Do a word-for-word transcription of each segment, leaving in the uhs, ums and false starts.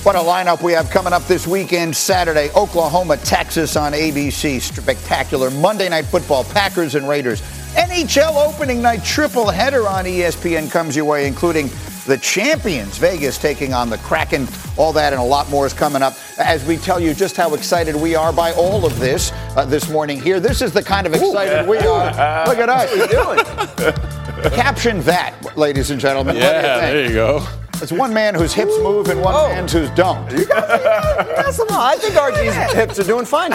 What a lineup we have coming up this weekend. Saturday, Oklahoma, Texas on A B C. Spectacular Monday Night Football, Packers and Raiders. N H L opening night triple header on E S P N comes your way, including the champions, Vegas taking on the Kraken. All that and a lot more is coming up as we tell you just how excited we are by all of this uh, this morning here. This is the kind of excited Ooh, yeah. we are. Look at us. What are you doing? Caption that, ladies and gentlemen. Yeah, there you go. It's one man whose hips move and one oh. man's whose don't. You got, you got, you got some, I think R G's hips are doing fine.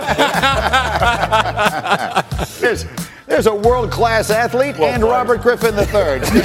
there's, there's a world-class athlete well, and fine. Robert Griffin the third. All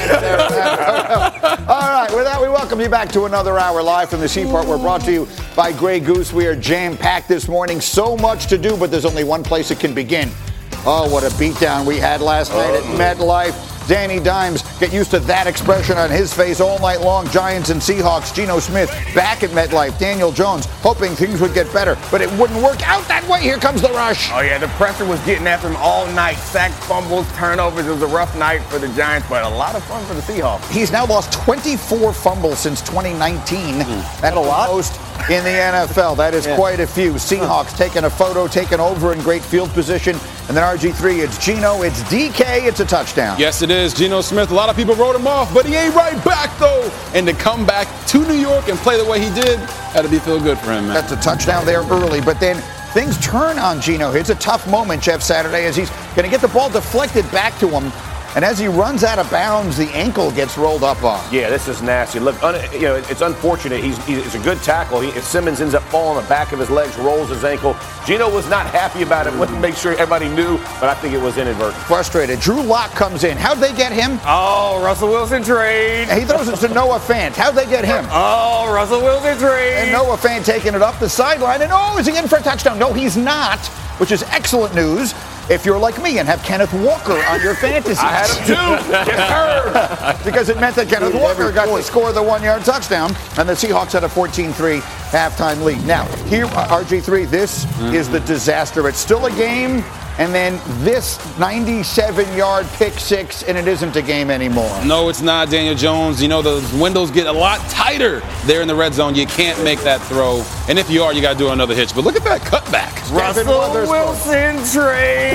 right, with that, we welcome you back to another hour live from the Seaport. We're brought to you by Grey Goose. We are jam-packed this morning. So much to do, but there's only one place it can begin. Oh, what a beatdown we had last oh. night at MetLife. Danny Dimes, get used to that expression on his face all night long. Giants and Seahawks, Geno Smith back at MetLife. Daniel Jones hoping things would get better, but it wouldn't work out that way. Here comes the rush. Oh, yeah, the pressure was getting after him all night. Sacks, fumbles, turnovers. It was a rough night for the Giants, but a lot of fun for the Seahawks. He's now lost twenty-four fumbles since twenty nineteen. Mm. That's a lot. Most in the N F L. That is yeah. quite a few. Seahawks taking a photo, taking over in great field position. And then R G three, it's Geno, it's D K, it's a touchdown. Yes, it is. Geno Smith, a lot of people wrote him off, but he ain't right back, though. And to come back to New York and play the way he did, had to be feel good for him, man. That's a touchdown there early, but then things turn on Geno. It's a tough moment, Jeff Saturday, as he's going to get the ball deflected back to him. And as he runs out of bounds, the ankle gets rolled up on. Yeah, this is nasty. Look, un, you know, it's unfortunate. He's, he's a good tackle. He, Simmons ends up falling on the back of his legs, rolls his ankle. Geno was not happy about it. Wouldn't make sure everybody knew, but I think it was inadvertent. Frustrated. Drew Lock comes in. How'd they get him? Oh, Russell Wilson trade. He throws it to Noah Fant. How'd they get him? Oh, Russell Wilson trade. And Noah Fant taking it up the sideline. And oh, is he in for a touchdown? No, he's not, which is excellent news. If you're like me and have Kenneth Walker on your fantasy. I had him too. Yes, sir. Because it meant that Kenneth Walker got to score the one-yard touchdown, and the Seahawks had a fourteen three halftime lead. Now, here, R G three, this mm-hmm. is the disaster. It's still a game, and then this ninety-seven-yard pick six, and it isn't a game anymore. No, it's not, Daniel Jones. You know, the windows get a lot tighter there in the red zone. You can't make that throw. And if you are, you got to do another hitch. But look at that cutback. Russell Wilson trade.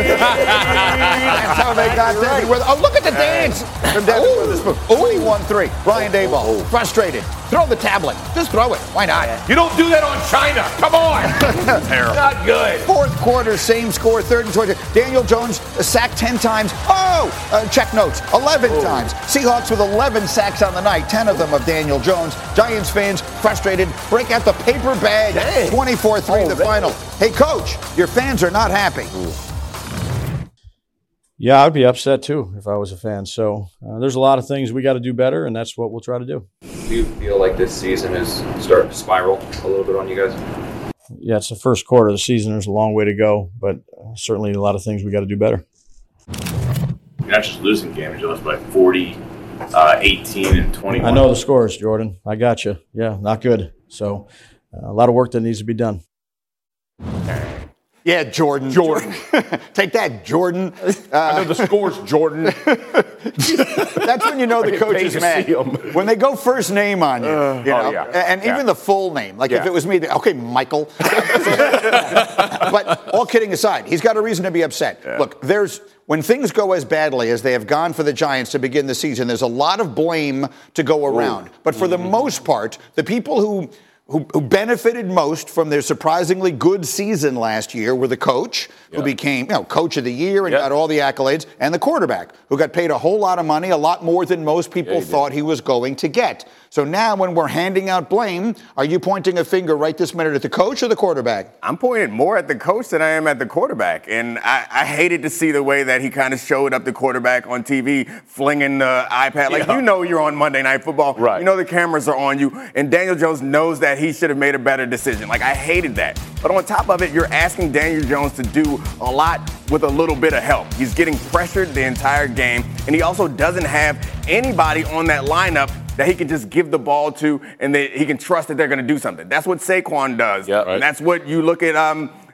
That's how they got Devin Witherspoon. Oh, look at the dance from Devin Witherspoon. twenty-one three. Brian Daboll, frustrated. Throw the tablet. Just throw it. Why not? You don't do that on China. Come on. Terrible. Not good. Fourth quarter, same score, third and twenty. Daniel Jones sacked ten times. Oh, uh, check notes, eleven oh. times. Seahawks with eleven sacks on the night, ten of them of Daniel Jones. Giants fans frustrated, break out the paper bag. twenty-four three oh, the final. Hey, Coach, your fans are not happy. Ooh. Yeah, I'd be upset too if I was a fan. So uh, there's a lot of things we got to do better, and that's what we'll try to do. Do you feel like this season is starting to spiral a little bit on you guys? Yeah, it's the first quarter of the season. There's a long way to go, but uh, certainly a lot of things we got to do better. You're not just losing games, you lost by forty, uh, eighteen, and twenty-one. I know the scores, Jordan. I got you. Yeah, not good. So uh, a lot of work that needs to be done. Yeah, Jordan. Jordan. Take that, Jordan. Uh, I know the scores, Jordan. That's when you know the coach is mad. When they go first name on you. Uh, you know? Oh, yeah. And even yeah. the full name. Like yeah. if it was me, okay, Michael. But all kidding aside, he's got a reason to be upset. Yeah. Look, there's when things go as badly as they have gone for the Giants to begin the season, there's a lot of blame to go around. Ooh. But for mm-hmm. the most part, the people who Who, who benefited most from their surprisingly good season last year were the coach, yeah. who became, you know, coach of the year and yeah. got all the accolades, and the quarterback, who got paid a whole lot of money, a lot more than most people yeah, he thought did. he was going to get. So now when we're handing out blame, are you pointing a finger right this minute at the coach or the quarterback? I'm pointing more at the coach than I am at the quarterback. And I, I hated to see the way that he kind of showed up the quarterback on T V, flinging the iPad. Like, yeah. you know you're on Monday Night Football. Right. You know the cameras are on you. And Daniel Jones knows that he should have made a better decision. Like, I hated that. But on top of it, you're asking Daniel Jones to do a lot with a little bit of help. He's getting pressured the entire game. And he also doesn't have anybody on that lineup that he can just give the ball to and that he can trust that they're going to do something. That's what Saquon does. Yep, right. And that's what you look at um,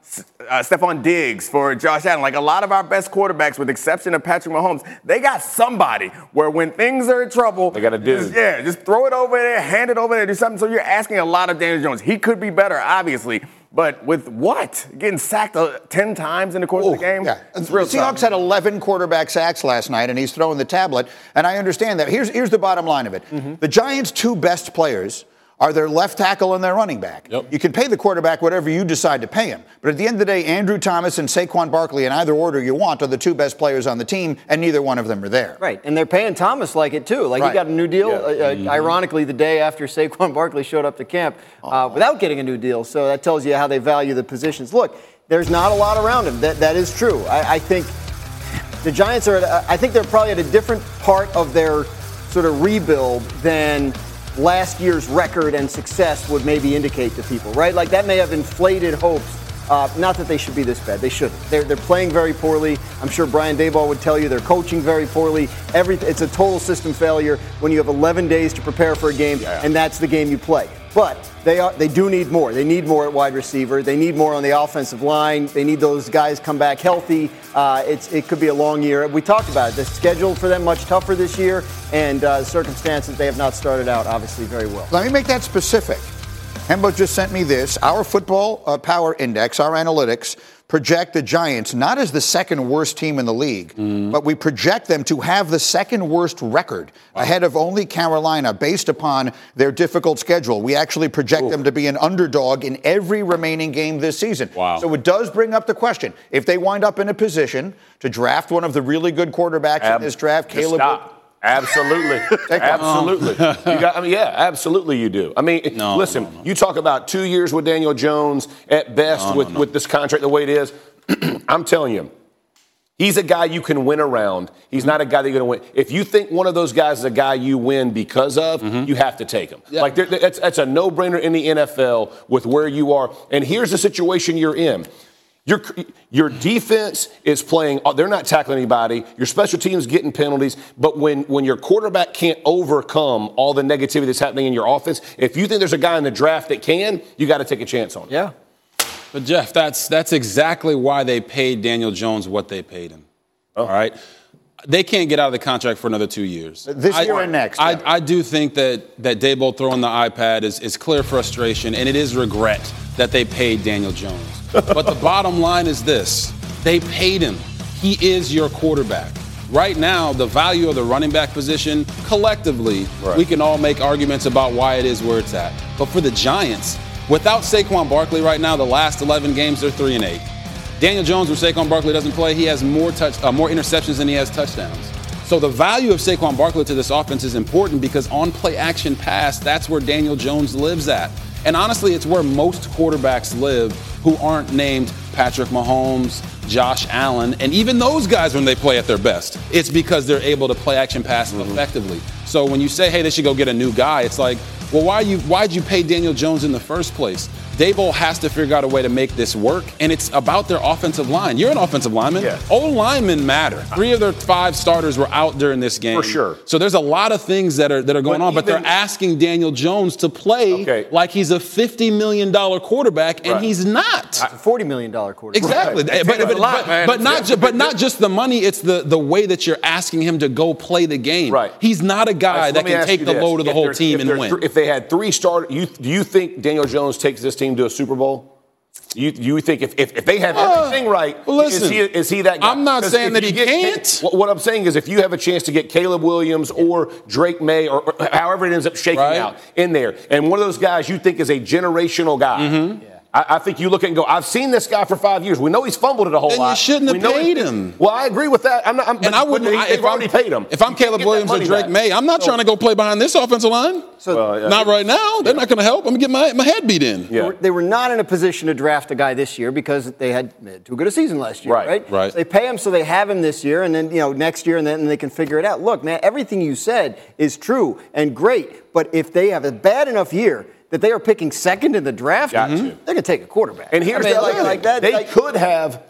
uh, Stephon Diggs, for Josh Allen. Like a lot of our best quarterbacks, with the exception of Patrick Mahomes, they got somebody where when things are in trouble, they got a dude. Just, yeah, just throw it over there, hand it over there, do something. So you're asking a lot of Daniel Jones. He could be better, obviously. But with what? Getting sacked uh, ten times in the course Ooh, of the game? Yeah. It's real Seahawks tough. had eleven quarterback sacks last night, and he's throwing the tablet. And I understand that. Here's, here's the bottom line of it. Mm-hmm. The Giants' two best players are their left tackle and their running back. Yep. You can pay the quarterback whatever you decide to pay him. But at the end of the day, Andrew Thomas and Saquon Barkley, in either order you want, are the two best players on the team, and neither one of them are there. Right, and they're paying Thomas like it, too. Like, right. he got a new deal, Yeah. uh, uh, Mm-hmm. ironically, the day after Saquon Barkley showed up to camp uh, without getting a new deal. So that tells you how they value the positions. Look, there's not a lot around him. That That is true. I, I think the Giants are, at a, I think they're probably at a different part of their sort of rebuild than last year's record and success would maybe indicate to people, right? Like, that may have inflated hopes. Uh, not that they should be this bad. They shouldn't. They're, they're playing very poorly. I'm sure Brian Daboll would tell you they're coaching very poorly. Every, it's a total system failure when you have eleven days to prepare for a game, yeah. and that's the game you play. But they are they do need more. They need more at wide receiver. They need more on the offensive line. They need those guys come back healthy. Uh, it's it could be a long year. We talked about it. The schedule for them much tougher this year, and uh, the circumstances, they have not started out obviously very well. Let me make that specific. Hembo just sent me this. Our football uh, power index, our analytics, project the Giants not as the second worst team in the league, mm. but we project them to have the second worst record, wow. ahead of only Carolina, based upon their difficult schedule. We actually project Ooh. them to be an underdog in every remaining game this season. Wow. So it does bring up the question, if they wind up in a position to draft one of the really good quarterbacks Ab- in this draft, Caleb. Stop. Absolutely. Absolutely. You got, I mean, yeah, absolutely you do. I mean, no, listen, no, no. you talk about two years with Daniel Jones at best no, with, no, no. with this contract the way it is. I'm telling you, he's a guy you can win around. He's not a guy that you're going to win. If you think one of those guys is a guy you win because of, mm-hmm. you have to take him. Yeah. Like, that's, that's a no-brainer in the N F L with where you are. And here's the situation you're in. Your, your defense is playing, they're not tackling anybody. Your special teams getting penalties. But when, when your quarterback can't overcome all the negativity that's happening in your offense, if you think there's a guy in the draft that can, you got to take a chance on him. Yeah. But, Jeff, that's that's exactly why they paid Daniel Jones what they paid him. Oh. All right? They can't get out of the contract for another two years. This I, year and next. I, yeah. I do think that, that Daboll throwing the iPad is, is clear frustration, and it is regret that they paid Daniel Jones. But the bottom line is this. They paid him. He is your quarterback. Right now, the value of the running back position, collectively, right. we can all make arguments about why it is where it's at. But for the Giants, without Saquon Barkley right now, the last eleven games, they're three and eight. Daniel Jones, when Saquon Barkley doesn't play, he has more touch, uh, more interceptions than he has touchdowns. So the value of Saquon Barkley to this offense is important because on play action pass, that's where Daniel Jones lives at. And honestly, it's where most quarterbacks live who aren't named Patrick Mahomes, Josh Allen, and even those guys when they play at their best. It's because they're able to play action pass mm-hmm. effectively. So when you say, hey, they should go get a new guy, it's like, well, why you why'd you pay Daniel Jones in the first place? Daboll has to figure out a way to make this work, and it's about their offensive line. You're an offensive lineman. Yeah. O-linemen matter. Three of their five starters were out during this game. For sure. So there's a lot of things that are that are going but on, even, but they're asking Daniel Jones to play okay. like he's a fifty million dollars quarterback, and right. he's not. A forty million dollars quarterback. Exactly. Right. But, but, lot, but, but, not ju- but not just the money, it's the, the way that you're asking him to go play the game. Right. He's not a guy right, so that can take the this. load of the if whole team and win. Th- if they had three starters, you, do you think Daniel Jones takes this team to a Super Bowl? You you think if, if, if they have everything uh, right, well, listen, is he is he that guy? I'm not saying that he can't. What, what I'm saying is if you have a chance to get Caleb Williams or Drake May or, or however it ends up shaking right. out in there, and one of those guys you think is a generational guy, mm-hmm. yeah. I, I think you look at it and go, I've seen this guy for five years. We know he's fumbled it a whole then lot. You shouldn't we have paid he, him. Well, I agree with that. I'm not. I'm, and but, I wouldn't. They, I, they've if already I'm, paid him. If I'm Caleb Williams or Drake back. May, I'm not so, trying to go play behind this offensive line. So well, yeah. Not right now. They're yeah. not going to help. I'm going to get my, my head beat in. Yeah. They, were, they were not in a position to draft a guy this year because they had, they had too good a season last year, right? Right. right. So they pay him so they have him this year, and then you know next year, and then and they can figure it out. Look, man, everything you said is true and great, but if they have a bad enough year that they are picking second in the draft, Got mm-hmm. to. they're going to take a quarterback. And here's I mean, the like, other like thing. that. They like, could have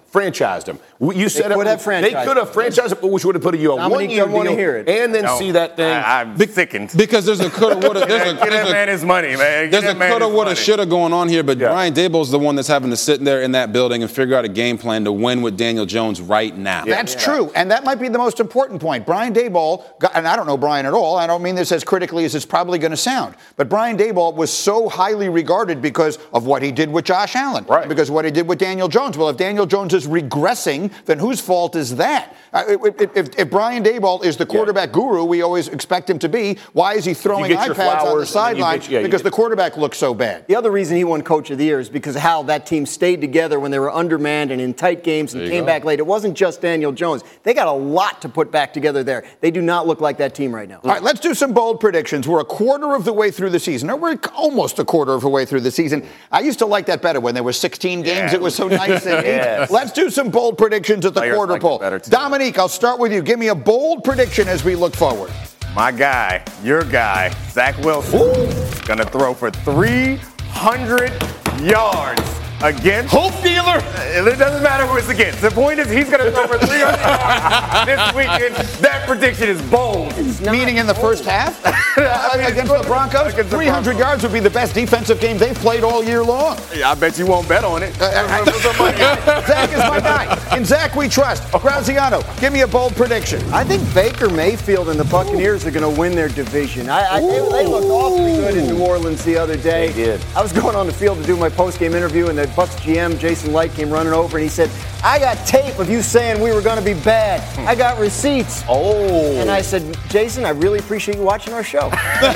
Franchised him. You said could it, have franchised They could have franchised him, which would have put you a Dominique one-year doesn't wanna deal, hear it. and then No, see that thing. I, I'm sickened. Because there's a coulda, woulda, there's a, Get that there's man a, his money, man. Get there's a that man coulda, his woulda, money. shoulda going on here, but Yeah. Brian Daboll's the one that's having to sit there in that building and figure out a game plan to win with Daniel Jones right now. That's true, and that might be the most important point. Brian Daboll, got, and I don't know Brian at all, I don't mean this as critically as it's probably going to sound, but Brian Daboll was so highly regarded because of what he did with Josh Allen, Right. because of what he did with Daniel Jones. Well, if Daniel Jones is regressing, then whose fault is that? Uh, if, if, if Brian Daboll is the quarterback guru we always expect him to be, why is he throwing get your iPads on the flowers and then you sideline? get- yeah, you because get- the quarterback looks so bad. The other reason he won Coach of the Year is because of how that team stayed together when they were undermanned and in tight games and There you came go. back late. It wasn't just Daniel Jones. They got a lot to put back together there. They do not look like that team right now. All right, let's do some bold predictions. We're a quarter of the way through the season. Or we're almost a quarter of the way through the season. I used to like that better when there were sixteen games. Yeah. It was so nice and neat. Yes. Let's do some bold predictions at the Players quarter like pole. it better, too. Dominique, I'll start with you. Give me a bold prediction as we look forward. My guy, your guy, Zach Wilson, gonna throw for three hundred yards against. Hope dealer. It doesn't matter who it's against. The point is he's gonna throw for three hundred yards this weekend. That prediction is bold. Meaning in the first half? I mean, Against the Broncos? Against the three hundred Broncos. yards would be the best defensive game they've played all year long. I bet you won't bet on it. Zach is my guy. In Zach we trust. Graziano, give me a bold prediction. I think Baker Mayfield and the Buccaneers are going to win their division. I, I, they, they looked awfully good in New Orleans the other day. They did. I was going on the field to do my post-game interview, and the Bucs G M, Jason Light, came running over, and he said, I got tape of you saying we were going to be bad. I got receipts. Oh. And I said, Jason, I really appreciate you watching our show.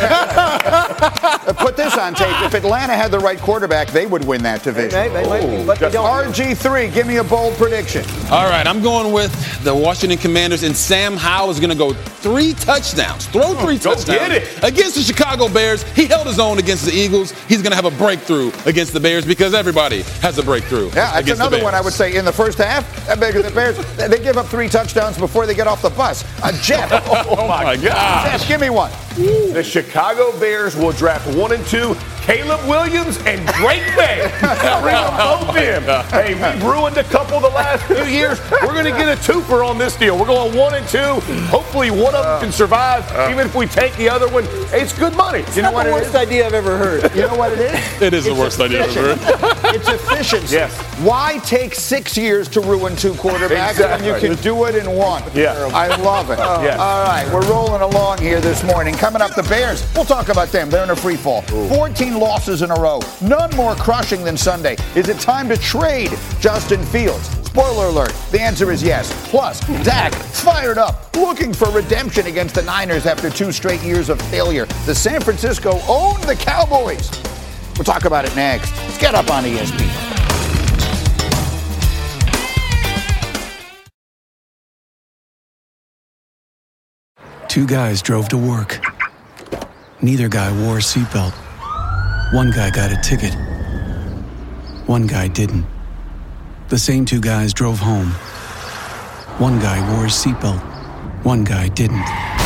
Uh, Put this on tape. If Atlanta had the right quarterback, they would win that division. They, they might be, but they don't. R G three, give me a bold prediction. All right, I'm going with the Washington Commanders, and Sam Howell is going to go three touchdowns, throw three go touchdowns get it. against the Chicago Bears. He held his own against the Eagles. He's going to have a breakthrough against the Bears because everybody has a breakthrough. Yeah, that's against another the one I would say in the first half. That bigger the Bears, they give up three touchdowns before they get off the bus. Uh, Jeff, Oh my God. Jeff, give me one. The Chicago Bears will draft one and two, Caleb Williams and Drake May. Bring them both in. Hey, we've ruined a couple the last few years. We're going to get a twofer on this deal. We're going one and two. Hopefully one of them can survive. Even if we take the other one, it's good money. You know what the it worst is? idea I've ever heard. You know what it is? It is the It's worst idea I've ever efficient. It's efficiency. Yes. Why take six years to ruin two quarterbacks when you Exactly. can do it in one? Yeah. I love it. Yes. All right, we're rolling along here this morning. Coming up, the Bears. We'll talk about them. They're in a free fall. fourteen losses in a row. None more crushing than Sunday. Is it time to trade Justin Fields? Spoiler alert, the answer is yes. Plus, Dak fired up, looking for redemption against the Niners after two straight years of failure. The San Francisco owned the Cowboys. We'll talk about it next. Let's get up on E S P N. Two guys drove to work. Neither guy wore a seatbelt. One guy got a ticket. One guy didn't. The same two guys drove home. One guy wore his seatbelt. One guy didn't.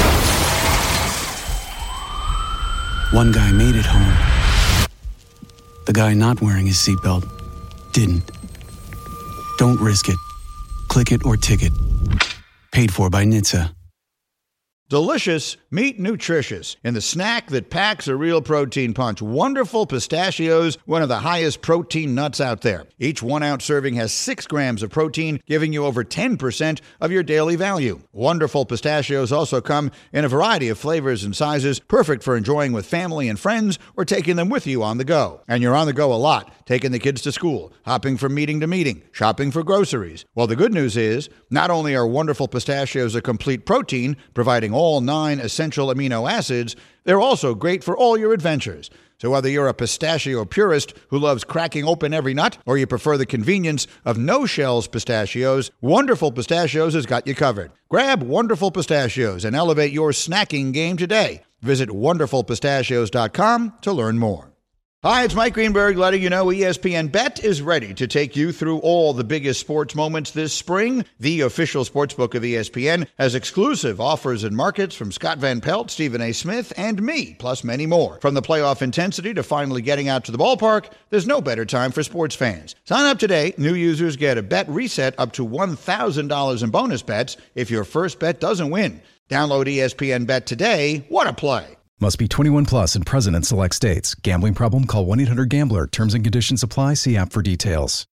One guy made it home. The guy not wearing his seatbelt didn't. Don't risk it. Click it or ticket. Paid for by N H T S A. Delicious, meet nutritious, in the snack that packs a real protein punch. Wonderful Pistachios, one of the highest protein nuts out there. Each one-ounce serving has six grams of protein, giving you over ten percent of your daily value. Wonderful Pistachios also come in a variety of flavors and sizes, perfect for enjoying with family and friends or taking them with you on the go. And you're on the go a lot, taking the kids to school, hopping from meeting to meeting, shopping for groceries. Well, the good news is, not only are Wonderful Pistachios a complete protein, providing all nine essential amino acids, they're also great for all your adventures. So whether you're a pistachio purist who loves cracking open every nut, or you prefer the convenience of no-shells pistachios, Wonderful Pistachios has got you covered. Grab Wonderful Pistachios and elevate your snacking game today. Visit wonderful pistachios dot com to learn more. Hi, it's Mike Greenberg letting you know E S P N Bet is ready to take you through all the biggest sports moments this spring. The official sportsbook of E S P N has exclusive offers and markets from Scott Van Pelt, Stephen A. Smith, and me, plus many more. From the playoff intensity to finally getting out to the ballpark, there's no better time for sports fans. Sign up today. New users get a bet reset up to one thousand dollars in bonus bets if your first bet doesn't win. Download E S P N Bet today. What a play. Must be twenty-one plus and present in select states. Gambling problem? Call one eight hundred gambler. Terms and conditions apply. See app for details.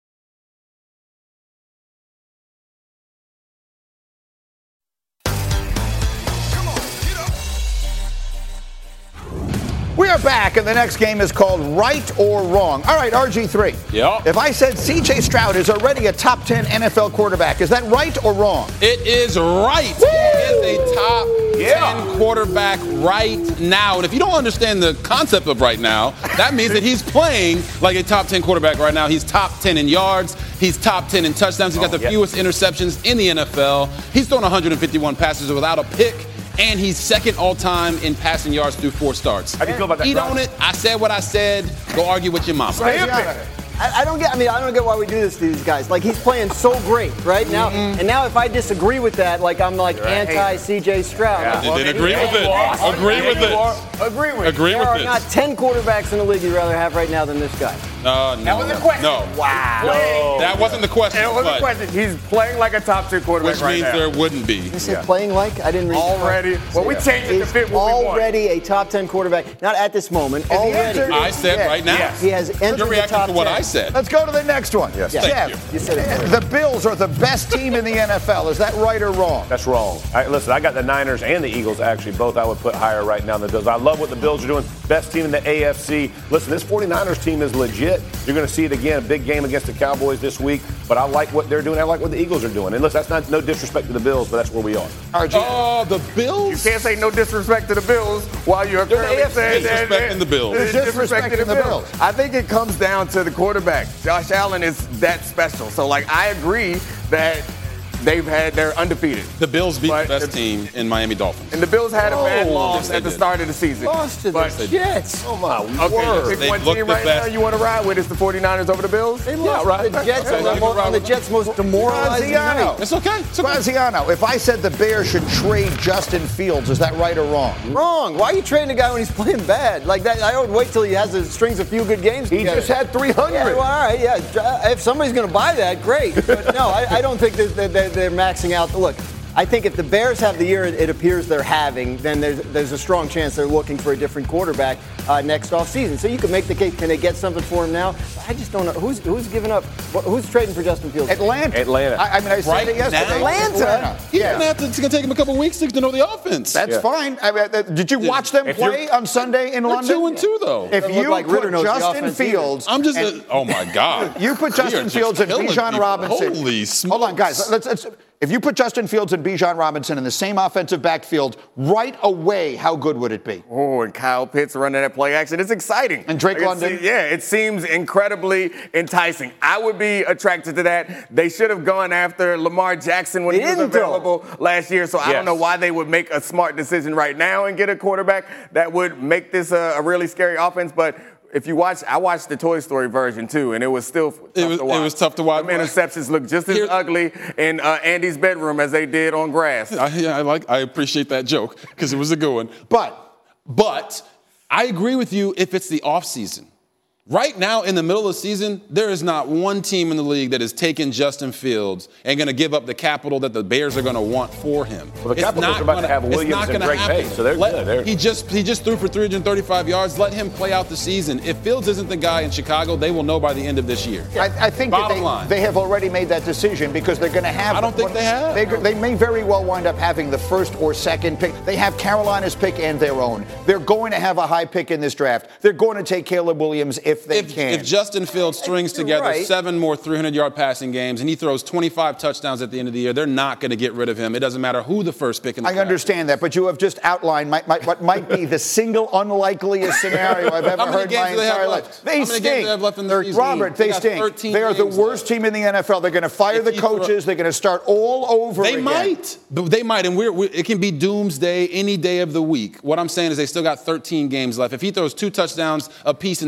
We are back, and the next game is called Right or Wrong. All right, R G three. Yeah. If I said C J Stroud is already a top ten N F L quarterback, is that right or wrong? It is right. Woo! He is a top yeah. ten quarterback right now. And if you don't understand the concept of right now, that means that he's playing like a top ten quarterback right now. He's top ten in yards. He's top ten in touchdowns. He's got oh, the yeah. fewest interceptions in the N F L. He's thrown one hundred fifty-one passes without a pick. And he's second all-time in passing yards through four starts. How do you feel about that? Eat on it. I said what I said. Go argue with your mama. Right. I, I don't get. I mean, I don't get why we do this to these guys. Like, he's playing so great right now, mm-hmm. and now if I disagree with that, like I'm like anti-C J Stroud. Yeah. Like, well, then agree with it. Agree with it. Agree with it. Agree with it. There are not ten quarterbacks in the league you'd rather have right now than this guy. Uh, no. That was the question. No. Wow. No. That wasn't the question. It was the question. He's playing like a top ten quarterback Which right means now. there wouldn't be. You said yeah. playing like? I didn't read Already. Well, we changed it to fit what we want. Already a top ten quarterback. Not at this moment. Already. I said yeah. right now. Yes. He has entered You're reacting the top to what ten. I said. Let's go to the next one. Yes. Yeah. Thank Jeff, you. You said it. The Bills are the best team in the N F L. Is that right or wrong? That's wrong. I, listen, I got the Niners and the Eagles, actually, both I would put higher right now than the Bills. I love what the Bills are doing. Best team in the A F C. Listen, this 49ers team is legit. You're going to see it again, a big game against the Cowboys this week. But I like what they're doing. I like what the Eagles are doing. And listen, that's not no disrespect to the Bills, but that's where we are. R G. Oh, the Bills? You can't say no disrespect to the Bills while you're currently saying that. Disrespecting the Bills. Disrespecting the Bills. I think it comes down to the quarterback. Josh Allen is that special. So, like, I agree that they've had, they're undefeated. The Bills beat But the best the- team in Miami Dolphins. And the Bills had a bad Oh, loss yes, they at the did. start of the season. Lost to But- the Jets. Oh, my Okay, word. pick They one look team the right best. now you want to ride with. It's the 49ers over the Bills? They lost to the Jets Okay, on, you the, can ride on the with Jets' most demoralizing Graziano. night. It's okay. It's okay. Graziano, if I said the Bears should trade Justin Fields, is that right or wrong? Wrong. Why are you trading a guy when he's playing bad? Like that, I would wait till he has a, strings a few good games. He together. just had three hundred. Yeah, well, all right, yeah. If somebody's going to buy that, great. But no, I, I don't think that they're, they're, they're maxing out. Look, I think if the Bears have the year it appears they're having, then there's, there's a strong chance they're looking for a different quarterback uh, next offseason. So you can make the case, can they get something for him now? I just don't know. Who's who's giving up? Who's trading for Justin Fields? Atlanta. Atlanta. I, I mean, I said Right it yesterday. now? Atlanta? He's Yeah. gonna have to, it's going to take him a couple weeks to know the offense. That's Yeah. fine. I mean, uh, did you watch them if play you're- on Sunday in They're London? two and two, though. If Doesn't look you like Ritter put knows the Justin offense either. Fields, I'm just, and- a, oh my God. you put We are Justin just Fields and killing Bijan people. Robinson. Holy smokes. Hold on, guys. Let's, let's, if you put Justin Fields and Bijan Robinson in the same offensive backfield right away, how good would it be? Oh, and Kyle Pitts running that play action. It's exciting. And Drake Like, London? it's- Yeah, it seems incredibly enticing. I would be attracted to that. They should have gone after Lamar Jackson when They he was didn't, though. available last year. So I Yes. don't know why they would make a smart decision right now and get a quarterback that would make this a, a really scary offense. But if you watch, I watched the Toy Story version too, and it was still tough It was- to watch. it was tough to watch. The interceptions look just as Here- ugly in uh, Andy's bedroom as they did on grass. I, yeah, I like. I appreciate that joke because it was a good one. But But I agree with you if it's the offseason. Right now, in the middle of the season, there is not one team in the league that is taking Justin Fields and going to give up the capital that the Bears are going to want for him. Well, the It's Capitals not are about gonna- to have it's Williams not and gonna Greg happen. Hay, so they're Let- good. They're- He just he just threw for three hundred thirty-five yards. Let him play out the season. If Fields isn't the guy in Chicago, they will know by the end of this year. I, I think that Bottom they, line. they have already made that decision because they're going to have. I don't think they have. They, they may very well wind up having the first or second pick. They have Carolina's pick and their own. They're going to have a high pick in this draft. They're going to take Caleb Williams if they If, can. if Justin Fields strings You're together right. seven more three hundred-yard passing games and he throws twenty-five touchdowns at the end of the year, they're not going to get rid of him. It doesn't matter who the first pick in the I draft. understand that, but you have just outlined my, my, what might be the single unlikeliest scenario I've ever How many heard in games my do they have entire left? life. They How many stink. games do they have left in the They're- season? Robert, They they got stink. thirteen They are the games worst left. team in the N F L. They're going to fire If the you throw- coaches. They're going to start all over They again. might. But They might, and we're, we it can be doomsday any day of the week. What I'm saying is they still got thirteen games left. If he throws two touchdowns apiece in the next thirteen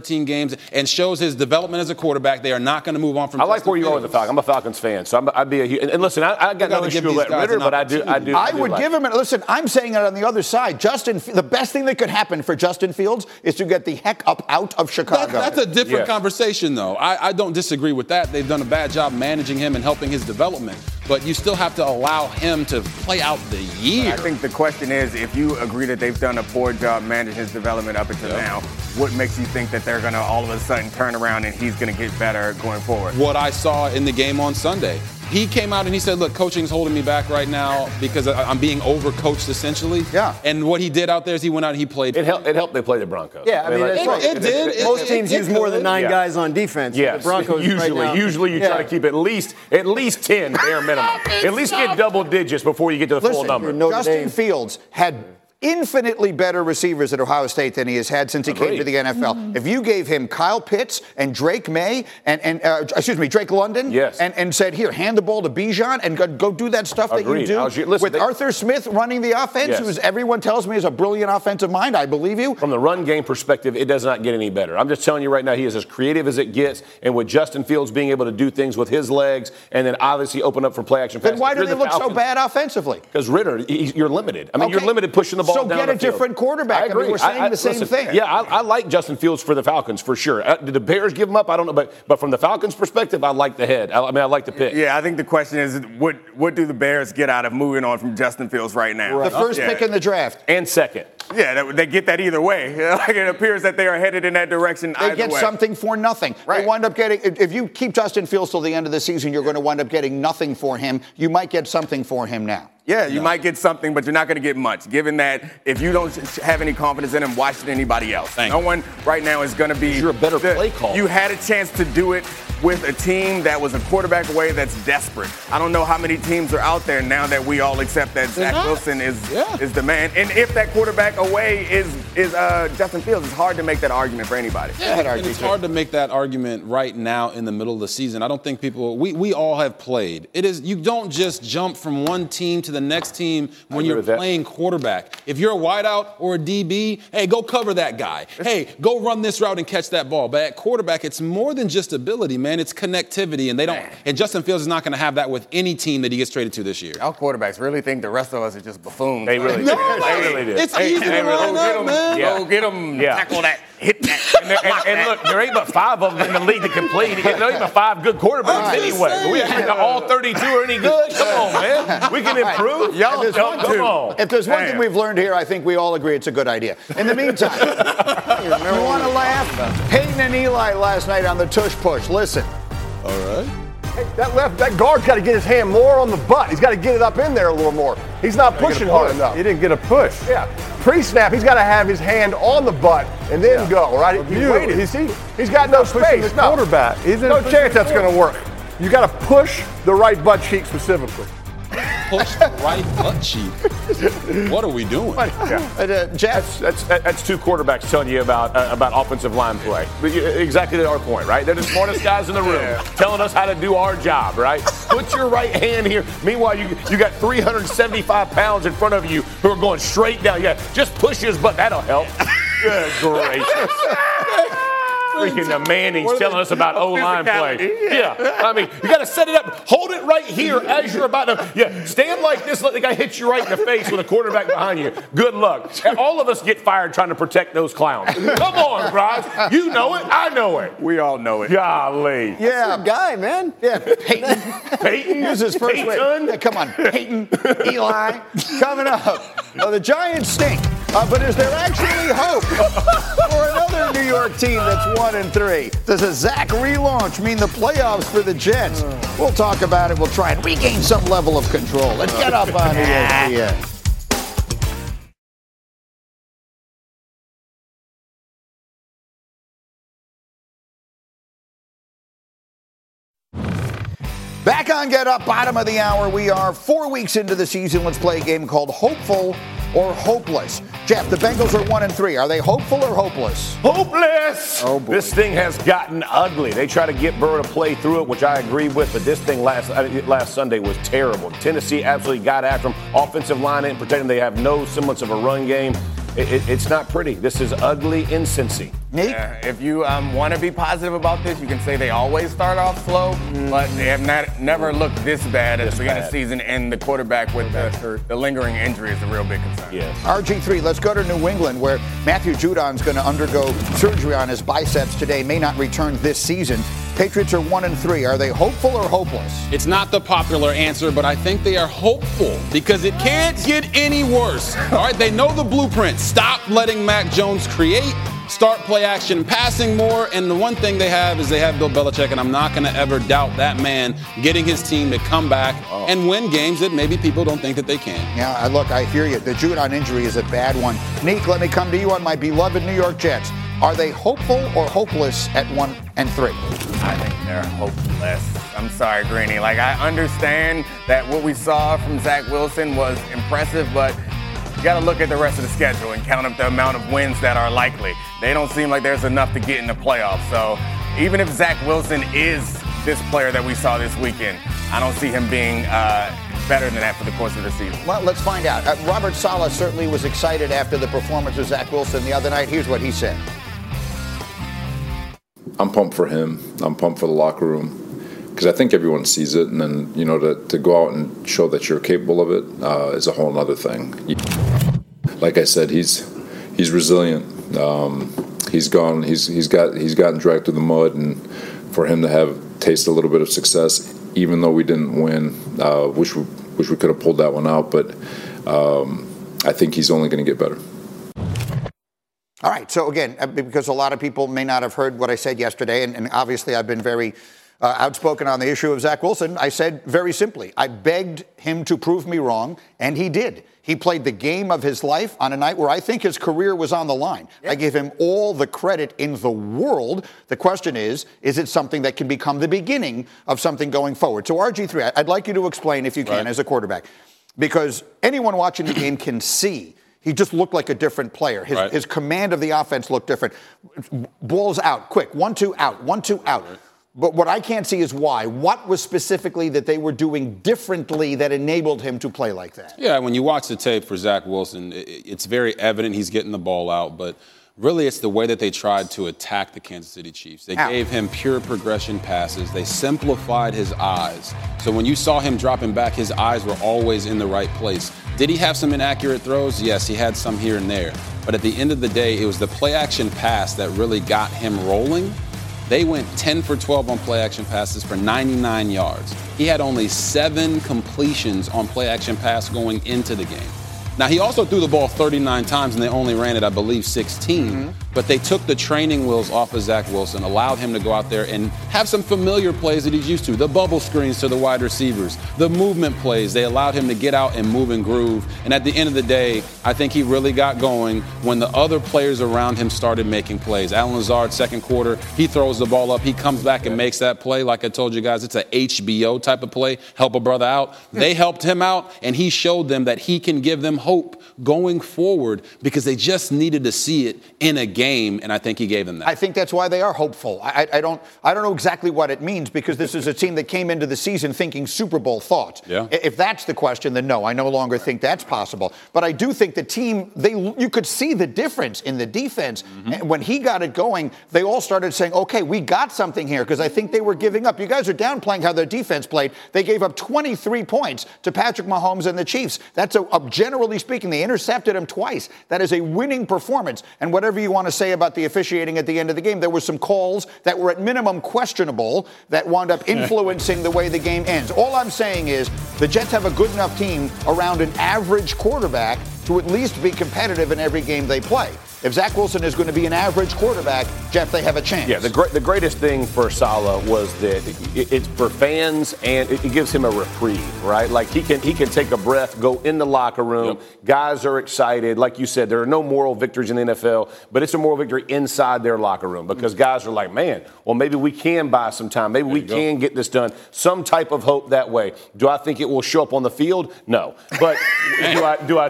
thirteen games and shows his development as a quarterback, they are not going to move on from I like Justin where you are with the Falcons. I'm a Falcons fan, so I'm, I'd be a huge. And listen, I, I got no issue with Ritter, but I do. I do. I, I do would like give him. An, listen, I'm saying it on the other side. Justin, the best thing that could happen for Justin Fields is to get the heck up out of Chicago. That, that's a different yes. conversation, though. I, I don't disagree with that. They've done a bad job managing him and helping his development. But you still have to allow him to play out the year. I think the question is, if you agree that they've done a poor job managing his development up until yep. now, what makes you think that they're going to all of a sudden turn around and he's going to get better going forward? What I saw in the game on Sunday. He came out and he said, look, coaching's holding me back right now because I'm being overcoached, essentially. Yeah. And what he did out there is he went out and he played. It helped, it helped they play the Broncos. Yeah, I mean, like, that's it, right. It, it did. It, Most it, teams it, use it more than nine yeah. guys on defense. Yes. The Broncos usually, right now, usually you yeah. try to keep at least at least ten bare minimum. At least get double digits before you get to the Listen, full number. Justin Dame. Fields had infinitely better receivers at Ohio State than he has had since he Agreed. came to the N F L. Mm-hmm. If you gave him Kyle Pitts and Drake May and, and uh, excuse me, Drake London yes. and, and said, here, hand the ball to Bijan and go, go do that stuff Agreed. that you do was, listen, with they, Arthur Smith running the offense, yes. who everyone tells me is a brilliant offensive mind. I believe you. From the run game perspective, it does not get any better. I'm just telling you right now, he is as creative as it gets. And with Justin Fields being able to do things with his legs and then obviously open up for play action. Then why do they the look Falcons, so bad offensively? Because Ritter, he, you're limited. I mean, okay. you're limited pushing the ball so down get the a field. different quarterback. I agree. I mean, we're saying I, I, the same listen, thing. Yeah, I, I like Justin Fields for the Falcons for sure. Uh, did the Bears give him up? I don't know, but but from the Falcons' perspective, I like the head. I, I mean, I like the pick. Yeah, I think the question is, what what do the Bears get out of moving on from Justin Fields right now? The first yeah. pick in the draft and second. Yeah, they, they get that either way. Like it appears that they are headed in that direction. They either get way. something for nothing. Right. They wind up getting. If you keep Justin Fields till the end of the season, you're going to wind up getting nothing for him. You might get something for him now. Yeah, you No. might get something, but you're not going to get much, given that if you don't have any confidence in him, why should anybody else? Thank no you. one right now is going to be. You're a better the, play caller. You had a chance to do it with a team that was a quarterback away that's desperate. I don't know how many teams are out there now that we all accept that Zach not. Wilson is Yeah. is the man. And if that quarterback away is is uh, Justin Fields, it's hard to make that argument for anybody. Yeah, and it's hard to make that argument right now in the middle of the season. I don't think people, we, we all have played. It is, you don't just jump from one team to the next team when you're playing quarterback. If you're a wideout or a D B, hey, go cover that guy. Hey, go run this route and catch that ball. But at quarterback, it's more than just ability, man. It's connectivity, and they don't. And Justin Fields is not going to have that with any team that he gets traded to this year. Our quarterbacks really think the rest of us are just buffoons. They really No, do. They really do. It's Hey, easy hey, to line go get up, 'em, man. Yeah. Go get them, Yeah. tackle that, hit that. And, there- and- and look, there ain't but five of them in the league that can play. There ain't but five good quarterbacks I'm just anyway. But we saying. expect all thirty-two are any good. Come on, man. We can improve. Y'all Come don't come do. on. If there's one thing Damn. we've learned here, I think we all agree it's a good idea. In the meantime, you want to laugh? Peyton and Eli last night on the tush push. Listen. All right. Hey, that left, that guard's got to get his hand more on the butt. He's got to get it up in there a little more. He's not pushing hard enough. He didn't get a push. Yeah. Pre-snap, he's got to have his hand on the butt and then Yeah. go, right? He You- waited. is he- He's got no he's not pushing space. the No. quarterback. He's in no pushing chance the that's going to work. You got to push the right butt cheek specifically. Push the right butt cheek. What are we doing? Uh, Jeff, That's, that's that's two quarterbacks telling you about uh, about offensive line play. But you- Exactly to our point, right? They're the smartest guys in the room, telling us how to do our job, right? Put your right hand here. Meanwhile, you you got three hundred seventy-five pounds in front of you who are going straight down. Yeah, just push his butt. That'll help. Good gracious. Freaking the Mannings telling us about O-line play. Yeah, I mean, you got to set it up. Hold it right here as you're about to. Yeah, stand like this. Let the guy hit you right in the face with a quarterback behind you. Good luck. And all of us get fired trying to protect those clowns. Come on, guys. You know it. I know it. We all know it. Golly. yeah, Guy, man. yeah, Peyton. Peyton. Use his first way. Peyton. Yeah, come on, Peyton, Eli. Coming up. Oh, the Giants stink. Uh, but is there actually hope for another New York team that's one and three? Does a Zach relaunch mean the playoffs for the Jets? We'll talk about it. We'll try and regain some level of control. Let's get up on E S P N. Back on Get Up, bottom of the hour. We are four weeks into the season. Let's play a game called Hopeful or Hopeless. Jeff, the Bengals are one and three. Are they hopeful or hopeless? Hopeless. Oh, boy. This thing has gotten ugly. They try to get Burrow to play through it, which I agree with, but this thing last uh, last Sunday was terrible. Tennessee absolutely got after them. Offensive line ain't protecting. They have no semblance of a run game. It, it, it's not pretty. This is ugly in Cincy. Nate? Yeah, if you um, want to be positive about this, you can say they always start off slow, mm. but they have not never looked this bad at the beginning of the season, and the quarterback with the, the lingering injury is a real big concern. Yes. R G three, let's go to New England, where Matthew Judon's going to undergo surgery on his biceps today, may not return this season. Patriots are one and three. Are they hopeful or hopeless? It's not the popular answer, but I think they are hopeful because it can't get any worse. All right, they know the blueprint. Stop letting Mac Jones create. Start play action passing more. And the one thing they have is they have Bill Belichick, and I'm not going to ever doubt that man getting his team to come back oh. and win games that maybe people don't think that they can. Yeah, look, I hear you. The Judon injury is a bad one. Nick, let me come to you on my beloved New York Jets. Are they hopeful or hopeless at one and three? I think they're hopeless. I'm sorry, Greeny. Like, I understand that what we saw from Zach Wilson was impressive, but you got to look at the rest of the schedule and count up the amount of wins that are likely. They don't seem like there's enough to get in the playoffs. So even if Zach Wilson is this player that we saw this weekend, I don't see him being uh, better than that for the course of the season. Well, let's find out. Uh, Robert Saleh certainly was excited after the performance of Zach Wilson the other night. Here's what he said. I'm pumped for him. I'm pumped for the locker room because I think everyone sees it. And then, you know, to, to go out and show that you're capable of it uh, is a whole other thing. Like I said, he's he's resilient. Um, he's gone. He's he's got he's gotten dragged through the mud, and for him to have tasted a little bit of success, even though we didn't win, uh, wish we wish we could have pulled that one out. But um, I think he's only going to get better. All right. So, again, because a lot of people may not have heard what I said yesterday, and, and obviously I've been very uh, outspoken on the issue of Zach Wilson, I said very simply, I begged him to prove me wrong, and he did. He played the game of his life on a night where I think his career was on the line. Yep. I give him all the credit in the world. The question is, is it something that can become the beginning of something going forward? So, R G three, I'd like you to explain, if you can, right. as a quarterback, because anyone watching the game can see he just looked like a different player. His, right. his command of the offense looked different. Balls out, quick, one, two, out, one, two, out. Right. But what I can't see is why. What was specifically that they were doing differently that enabled him to play like that? Yeah, when you watch the tape for Zach Wilson, it's very evident he's getting the ball out, but really it's the way that they tried to attack the Kansas City Chiefs. They Ow. gave him pure progression passes. They simplified his eyes. So when you saw him dropping back, his eyes were always in the right place. Did he have some inaccurate throws? Yes, he had some here and there. But at the end of the day, it was the play-action pass that really got him rolling. They went ten for twelve on play-action passes for ninety-nine yards. He had only seven completions on play-action pass going into the game. Now, he also threw the ball thirty-nine times, and they only ran it, I believe, sixteen. Mm-hmm. But they took the training wheels off of Zach Wilson, allowed him to go out there and have some familiar plays that he's used to. The bubble screens to the wide receivers, the movement plays. They allowed him to get out and move and groove. And at the end of the day, I think he really got going when the other players around him started making plays. Allen Lazard, second quarter, he throws the ball up. He comes back and makes that play. Like I told you guys, it's an H B O type of play, help a brother out. They helped him out, and he showed them that he can give them hope going forward because they just needed to see it in a game, and I think he gave them that. I think that's why they are hopeful. I, I don't I don't know exactly what it means because this is a team that came into the season thinking Super Bowl thought. Yeah. If that's the question, then no, I no longer think that's possible. But I do think the team, they you could see the difference in the defense. Mm-hmm. And when he got it going, they all started saying, okay, we got something here because I think they were giving up. You guys are downplaying how their defense played. They gave up twenty-three points to Patrick Mahomes and the Chiefs. That's, a, a generally speaking, they intercepted him twice. That is a winning performance. And whatever you want to say about the officiating at the end of the game, there were some calls that were at minimum questionable that wound up influencing the way the game ends. All I'm saying is the Jets have a good enough team around an average quarterback to at least be competitive in every game they play. If Zach Wilson is going to be an average quarterback, Jeff, they have a chance. Yeah, the great, the greatest thing for Saleh was that it, it's for fans and it, it gives him a reprieve, right? Like he can he can take a breath, go in the locker room. Yep. Guys are excited. Like you said, there are no moral victories in the N F L, but it's a moral victory inside their locker room because guys are like, man, well, maybe we can buy some time. Maybe we can get this done. Some type of hope that way. Do I think it will show up on the field? No. But do I do I think it's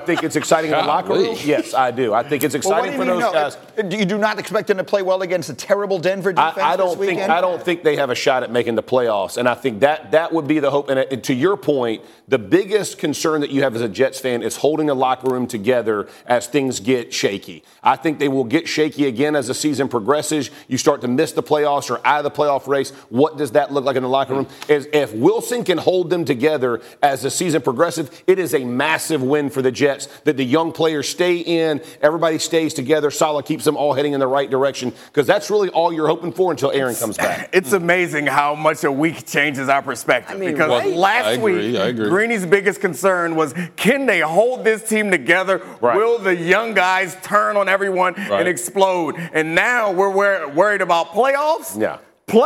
exciting in the locker room? Yes, I do. I think it's exciting well, for those guys. Do you do not expect them to play well against a terrible Denver defense I, I don't this weekend? think I don't think they have a shot at making the playoffs, and I think that that would be the hope. And, and to your point, the biggest concern that you have as a Jets fan is holding the locker room together as things get shaky. I think they will get shaky again as the season progresses. You start to miss the playoffs or out of the playoff race. What does that look like in the locker room? Is if Wilson can hold them together as the season progresses, it is a massive win for the Jets that the young players stay in, everybody stays together, Saleh keeps them all heading in the right direction, because that's really all you're hoping for until Aaron comes back. It's amazing how much a week changes our perspective. I mean, because well, last I agree, week, I agree. Greeny's biggest concern was, can they hold this team together? Right. Will the young guys turn on everyone right. and explode? And now we're wor- worried about playoffs? Yeah.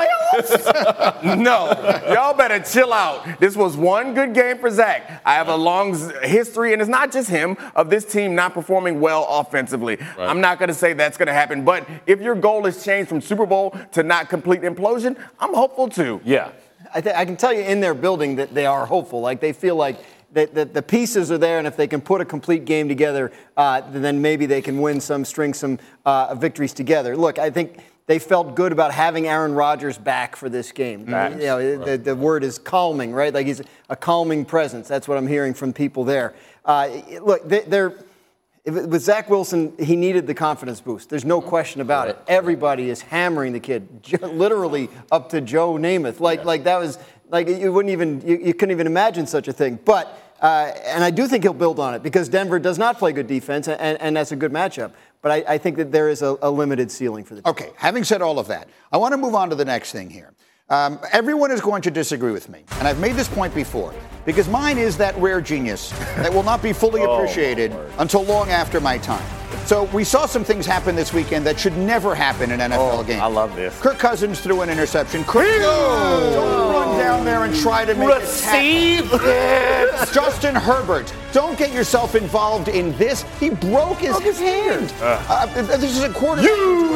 Playoffs? No. Y'all better chill out. This was one good game for Zach. I have a long history, and it's not just him, of this team not performing well offensively. Right. I'm not going to say that's going to happen, but if your goal is changed from Super Bowl to not complete implosion, I'm hopeful too. Yeah. I, th- I can tell you in their building that they are hopeful. Like, they feel like that the, the pieces are there, and if they can put a complete game together, uh, then maybe they can win some, string some uh, victories together. Look, I think they felt good about having Aaron Rodgers back for this game. Nice. You know, right. the, the word is calming, right? Like, he's a calming presence. That's what I'm hearing from people there. Uh, look, they, they're with Zach Wilson, he needed the confidence boost. There's no question about it. Everybody is hammering the kid, literally up to Joe Namath. Like, yeah. like that was like you wouldn't even you, you couldn't even imagine such a thing. But uh, and I do think he'll build on it, because Denver does not play good defense, and, and that's a good matchup. But I, I think that there is a, a limited ceiling for the team. Okay, having said all of that, I want to move on to the next thing here. Um, everyone is going to disagree with me, and I've made this point before, because mine is that rare genius that will not be fully appreciated oh, until long after my time. So we saw some things happen this weekend that should never happen in N F L oh, games. I love this. Kirk Cousins threw an interception. Kirk, oh. Don't run down there and try to make Receive it. it. Justin Herbert, don't get yourself involved in this. He broke his, broke his hand. Uh, uh, this is a quarterback.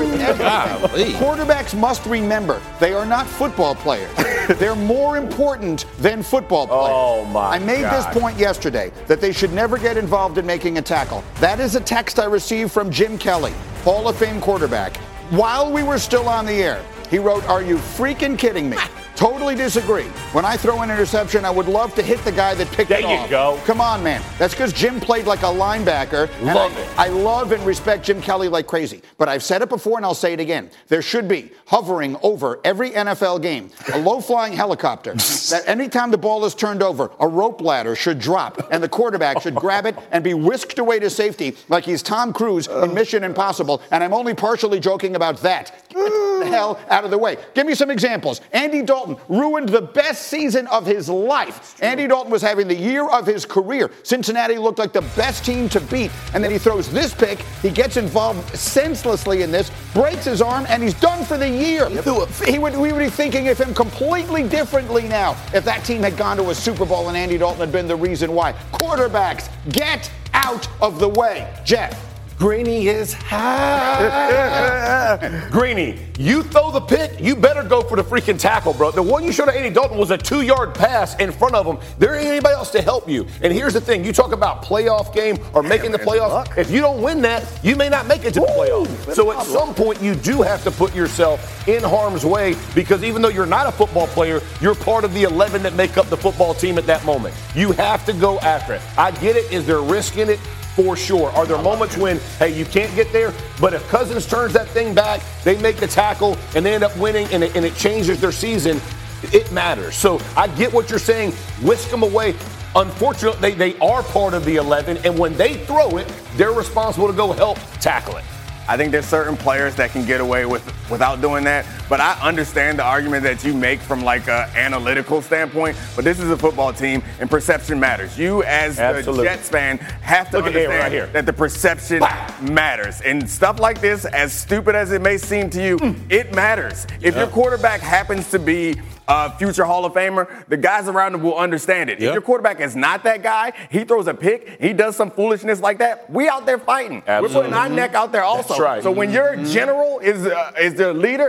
Quarterbacks must remember they are not football players. They're more important than football players. Oh, my I made God. this point yesterday, that they should never get involved in making a tackle. That is a text I received from Jim Kelly, Hall of Fame quarterback. While we were still on the air, he wrote, "Are you freaking kidding me? Totally disagree. When I throw an interception, I would love to hit the guy that picked there it off." There you go. Come on, man. That's because Jim played like a linebacker. Love I, it. I love and respect Jim Kelly like crazy. But I've said it before, and I'll say it again. There should be, hovering over every N F L game, a low-flying helicopter that anytime the ball is turned over, a rope ladder should drop, and the quarterback should grab it and be whisked away to safety like he's Tom Cruise in Mission Impossible. And I'm only partially joking about that. Get the hell out of the way. Give me some examples. Andy Dalton ruined the best season of his life. Andy Dalton was having the year of his career. Cincinnati looked like the best team to beat. And then he throws this pick. He gets involved senselessly in this, breaks his arm, and he's done for the year. He would, we would be thinking of him completely differently now if that team had gone to a Super Bowl and Andy Dalton had been the reason why. Quarterbacks, get out of the way. Jeff. Greeny is high. Greeny, you throw the pick, you better go for the freaking tackle, bro. The one you showed at Andy Dalton was a two-yard pass in front of him. There ain't anybody else to help you. And here's the thing. You talk about playoff game or making the playoffs. If you don't win that, you may not make it to the playoffs. So at some point, you do have to put yourself in harm's way, because even though you're not a football player, you're part of the eleven that make up the football team at that moment. You have to go after it. I get it. Is there risk in it? For sure. Are there moments when, hey, you can't get there? But if Cousins turns that thing back, they make the tackle, and they end up winning, and it, and it changes their season, it matters. So I get what you're saying. Whisk them away. Unfortunately, they, they are part of the eleven, and when they throw it, they're responsible to go help tackle it. I think there's certain players that can get away with without doing that. But I understand the argument that you make from like an analytical standpoint. But this is a football team, and perception matters. You, as Absolutely. the Jets fan, have to Look understand right here. that the perception bah! matters. And stuff like this, as stupid as it may seem to you, mm. it matters. If yeah. your quarterback happens to be a future Hall of Famer, the guys around him will understand it. Yep. If your quarterback is not that guy, he throws a pick, he does some foolishness like that, we out there fighting. Absolutely. We're putting our neck out there also. That's right. So when your general is uh, is the leader and he's out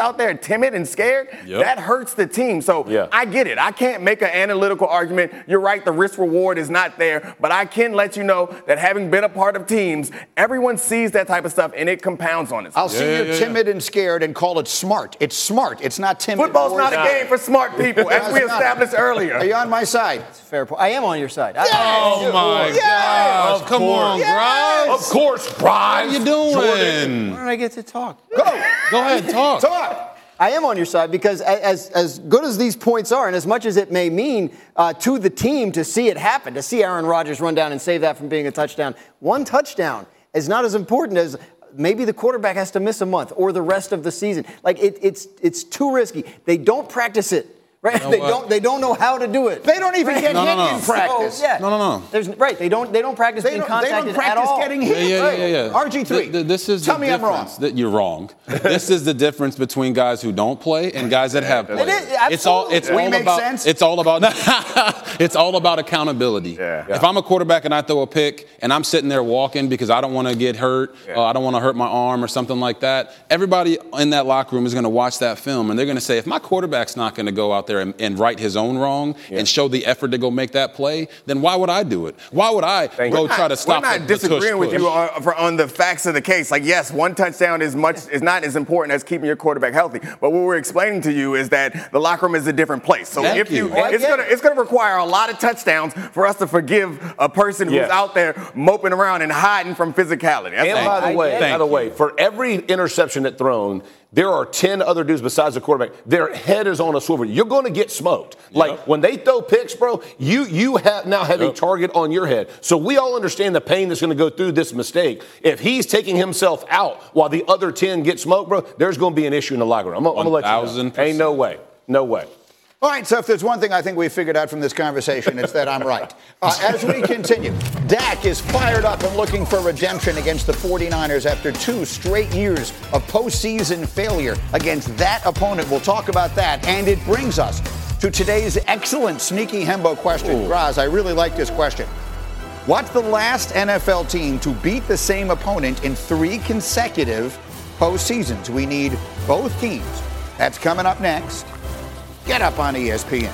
out there timid and scared, Yep. that hurts the team. So Yeah. I get it. I can't make an analytical argument. You're right, the risk reward is not there, but I can let you know that having been a part of teams, everyone sees that type of stuff and it compounds on it. I'll see yeah, you're yeah, timid and scared and call it smart. It's smart. It's not timid. Football's or- not a game for smart people, as we It's not. established earlier. Are you on my side? Fair point. I am on your side. I- Oh my Yes! gosh! Come on, Yes! Bryce. Of course, Bryce. What are you doing? Why don't I get to talk? Go. Go ahead, talk. Talk. I am on your side because as, as good as these points are, and as much as it may mean uh, to the team to see it happen, to see Aaron Rodgers run down and save that from being a touchdown, one touchdown is not as important as maybe the quarterback has to miss a month or the rest of the season. Like it, it's it's too risky. They don't practice it. Right? know they what? don't. They don't know how to do it. They don't even Right? get No, hit no, no. in practice. So, yeah. No, no, no. There's right. They don't. They don't practice They being don't, they contacted don't practice at all. getting Yeah, hit. yeah, yeah, yeah. R G three. Th- th- this is Tell the me I'm wrong. difference. That you're wrong. This is the difference between guys who don't play and guys that have played. It is, It's all. It's We all make about. sense? It's all about. It's all about accountability. Yeah. If I'm a quarterback and I throw a pick and I'm sitting there walking because I don't want to get hurt, Yeah. uh, I don't want to hurt my arm or something like that. Everybody in that locker room is going to watch that film and they're going to say, if my quarterback's not going to go out there and, and right his own wrong and show the effort to go make that play, then why would I do it? Why would I Thank go you. try to stop We're not the, the tush disagreeing with push? you on, for, on the facts of the case. Like, yes, one touchdown is much is not as important as keeping your quarterback healthy. But what we're explaining to you is that the locker room is a different place. So Thank if you, you. it's gonna it's gonna require a lot of touchdowns for us to forgive a person who's Yes. out there moping around and hiding from physicality. That's And all. by the way, get by it. the way, for every interception that's thrown, there are ten other dudes besides the quarterback. Their head is on a swivel. You're going to get smoked. Like when they throw picks, bro, you you have now have a target on your head. So we all understand the pain that's going to go through this mistake. If he's taking himself out while the other ten get smoked, bro, there's going to be an issue in the locker room. I'm, gonna- I'm going to let you know. one thousand percent. Ain't no way. No way. All right, so if there's one thing I think we figured out from this conversation, it's that I'm right. Uh, as we continue, Dak is fired up and looking for redemption against the forty-niners after two straight years of postseason failure against that opponent. We'll talk about that, and it brings us to today's excellent Sneaky Hembo question. Graz, I really like this question. What's the last N F L team to beat the same opponent in three consecutive postseasons? We need both teams. That's coming up next. Get up on E S P N.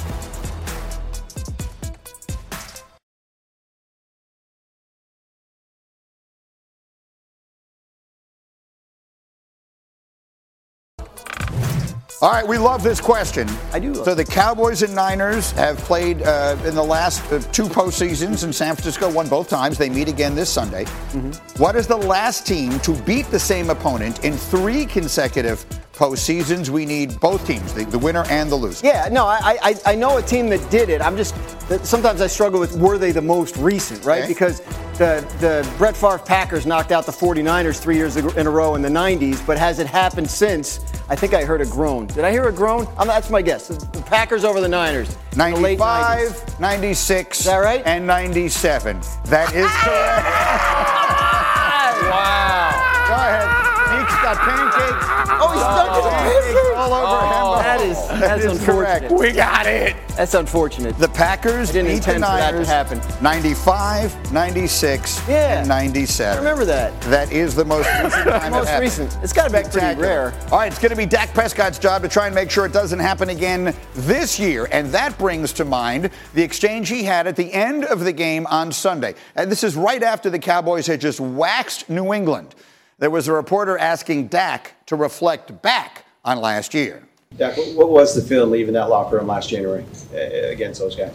All right, we love this question. I do love So the Cowboys and Niners have played uh, in the last uh, two postseasons, and San Francisco won both times. They meet again this Sunday. Mm-hmm. What is the last team to beat the same opponent in three consecutive postseasons? We need both teams, the, the winner and the loser. Yeah, no, I, I I know a team that did it. I'm just sometimes I struggle with were they the most recent, right? Okay. Because the the Brett Favre Packers knocked out the forty-niners three years in a row in the nineties, but has it happened since? I think I heard a groan. Did I hear a groan? I'm, that's my guess. The Packers over the Niners. in the late nineties. ninety-five, ninety-six, Is that right? and ninety-seven. That is correct. Wow. Go ahead. Neek's got pancakes. Oh, he's dunking the Pancakes all over Oh, him. that is that's is correct. unfortunate. We got it. That's unfortunate. The Packers I didn't beat the intend for that to Niners happen. ninety-five, ninety-six, Yeah. and ninety-seven. I remember that. That is the most recent time Most it happened. recent. It's gotta be pretty Spectacular. rare. All right, it's going to be Dak Prescott's job to try and make sure it doesn't happen again this year. And that brings to mind the exchange he had at the end of the game on Sunday. And this is right after the Cowboys had just waxed New England. There was a reporter asking Dak to reflect back on last year. Dak, what was the feeling leaving that locker room last January uh, against those guys?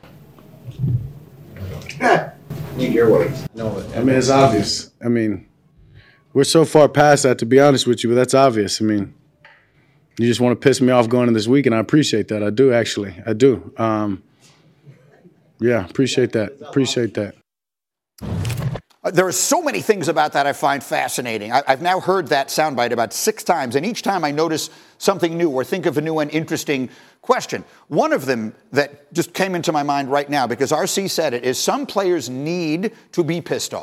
Need your words. No, I mean, it's obvious. I mean, we're so far past that, to be honest with you, but that's obvious. I mean, you just want to piss me off going into this week, and I appreciate that. I do, actually. I do. Um, yeah, appreciate that. Appreciate that. Uh, there are so many things about that I find fascinating. I, I've now heard that soundbite about six times, and each time I notice something new or think of a new and interesting question. One of them that just came into my mind right now, because R C said it, is some players need to be pissed off.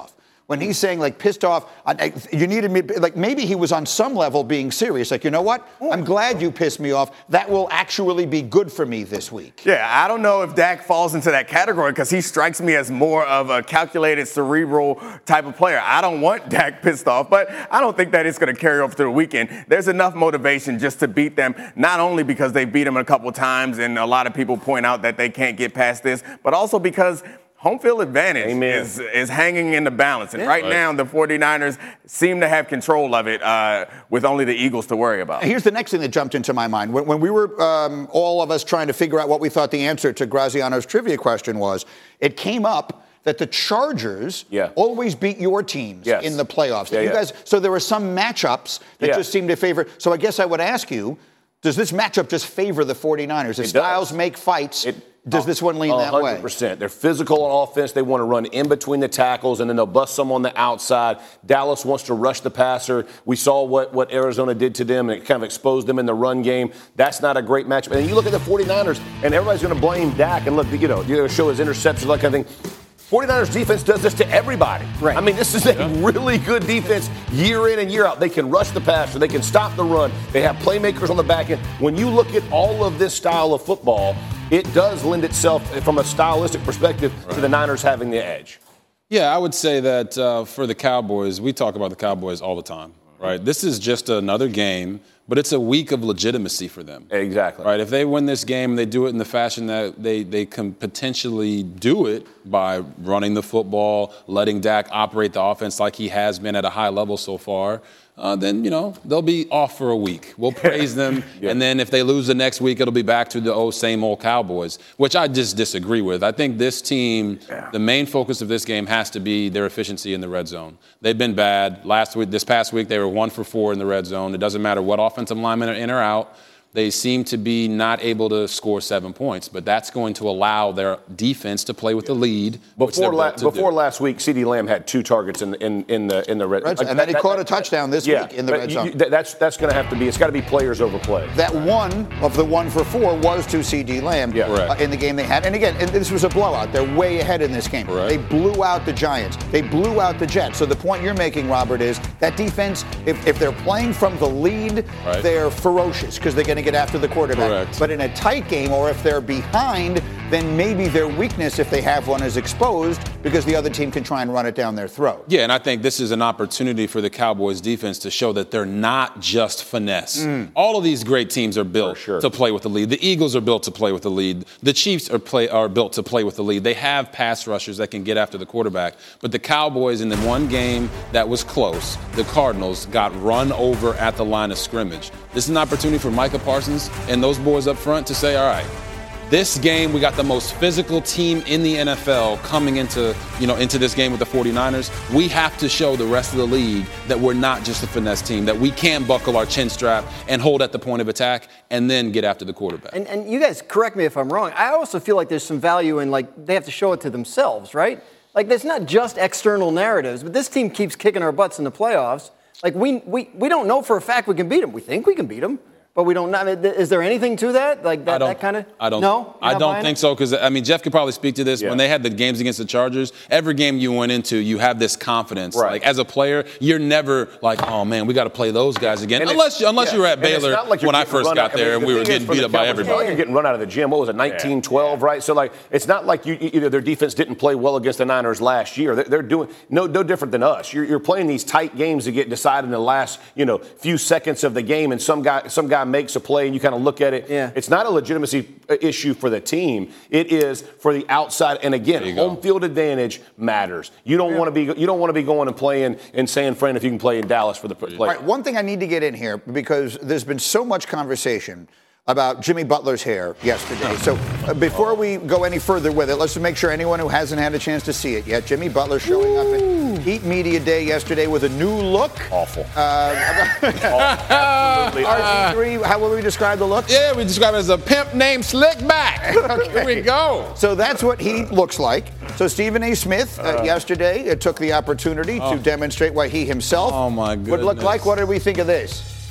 when he's saying, like, pissed off, I, I, you needed me, like, maybe he was on some level being serious. Like, you know what? I'm glad you pissed me off. That will actually be good for me this week. Yeah, I don't know if Dak falls into that category because he strikes me as more of a calculated, cerebral type of player. I don't want Dak pissed off, but I don't think that it's going to carry over through the weekend. There's enough motivation just to beat them, not only because they beat them a couple times and a lot of people point out that they can't get past this, but also because home field advantage is, is hanging in the balance. And yeah, right, right now, the 49ers seem to have control of it uh, with only the Eagles to worry about. Here's the next thing that jumped into my mind. When, when we were, um, all of us, trying to figure out what we thought the answer to Graziano's trivia question was, it came up that the Chargers yeah. always beat your teams yes. in the playoffs. Yeah, you yeah. guys, so there were some matchups that yeah. just seemed to favor. So I guess I would ask you, does this matchup just favor the 49ers? If it styles does. make fights, it, does this one lean that way? one hundred percent. They're physical on offense. They want to run in between the tackles, and then they'll bust some on the outside. Dallas wants to rush the passer. We saw what, what Arizona did to them, and it kind of exposed them in the run game. That's not a great matchup. And you look at the 49ers, and everybody's going to blame Dak. And look, you know, you're going to show his interceptions, that kind of thing. 49ers defense does this to everybody. Right. I mean, this is a yeah. really good defense year in and year out. They can rush the passer. They can stop the run. They have playmakers on the back end. When you look at all of this style of football, it does lend itself, from a stylistic perspective, right. to the Niners having the edge. Yeah, I would say that uh, for the Cowboys, we talk about the Cowboys all the time, right? This is just another game, but it's a week of legitimacy for them. Exactly. Right. If they win this game, they do it in the fashion that they, they can potentially do it by running the football, letting Dak operate the offense like he has been at a high level so far, uh, then, you know, they'll be off for a week. We'll praise them. yeah. And then if they lose the next week, it'll be back to the old same old Cowboys, which I just disagree with. I think this team, yeah. the main focus of this game has to be their efficiency in the red zone. They've been bad. Last week, this past week, they were one for four in the red zone. It doesn't matter what offensive linemen are in or out. They seem to be not able to score seven points, but that's going to allow their defense to play with the lead. Before, la- before last week, CeeDee Lamb had two targets in in, in the in the red, red zone, and then he that, caught that, a touchdown this yeah, week in the red zone. You, that, that's that's going to have to be. It's got to be players over play. That one of the one for four was to CeeDee Lamb yeah. uh, in the game they had, and again, and this was a blowout. They're way ahead in this game. Right. They blew out the Giants. They blew out the Jets. So the point you're making, Robert, is that defense, if, if they're playing from the lead, right. they're ferocious because they're going to get after the quarterback. Correct. But in a tight game, or if they're behind, then maybe their weakness, if they have one, is exposed because the other team can try and run it down their throat. Yeah, and I think this is an opportunity for the Cowboys defense to show that they're not just finesse. Mm. All of these great teams are built sure. to play with the lead. The Eagles are built to play with the lead. The Chiefs are play are built to play with the lead. They have pass rushers that can get after the quarterback. But the Cowboys, in the one game that was close, the Cardinals got run over at the line of scrimmage. This is an opportunity for Micah Parsons and those boys up front to say, all right, this game, we got the most physical team in the N F L coming into, you know, into this game with the 49ers. We have to show the rest of the league that we're not just a finesse team, that we can buckle our chin strap and hold at the point of attack and then get after the quarterback. And, and you guys correct me if I'm wrong. I also feel like there's some value in, like, they have to show it to themselves, right? Like, there's not just external narratives, but this team keeps kicking our butts in the playoffs. Like, we we we don't know for a fact we can beat them. We think we can beat them. But we don't know. Is there anything to that? Like that, that kind of? I don't. No, I don't think so. Because I mean, Jeff could probably speak to this. Yeah. When they had the games against the Chargers, every game you went into, you have this confidence. Right. Like as a player, you're never like, oh man, we got to play those guys again. And unless you, unless yeah. you were at and Baylor like when I first got there I mean, and the we were getting beat up by everybody. It's not like you're getting run out of the gym. What was it, nineteen twelve, yeah. right? So like, it's not like you either their defense didn't play well against the Niners last year. They're, they're doing no no different than us. You're, you're playing these tight games that get decided in the last you know few seconds of the game, and some guy some guy makes a play and you kind of look at it. Yeah. It's not a legitimacy issue for the team. It is for the outside. And again, home go. field advantage matters. You don't yeah. want to be you don't want to be going and playing in San Fran if you can play in Dallas for the play. All right, one thing I need to get in here because there's been so much conversation about Jimmy Butler's hair yesterday. So uh, before we go any further with it, let's just make sure anyone who hasn't had a chance to see it yet, Jimmy Butler showing Woo. up at Heat Media Day yesterday with a new look. Awful. Uh, Absolutely. R C three, how will we describe the look? Yeah, we describe it as a pimp named Slick Back. Okay. Here we go. So that's what he looks like. So Stephen A. Smith uh, uh, yesterday uh, took the opportunity oh. to demonstrate why he himself oh my would look like. What did we think of this?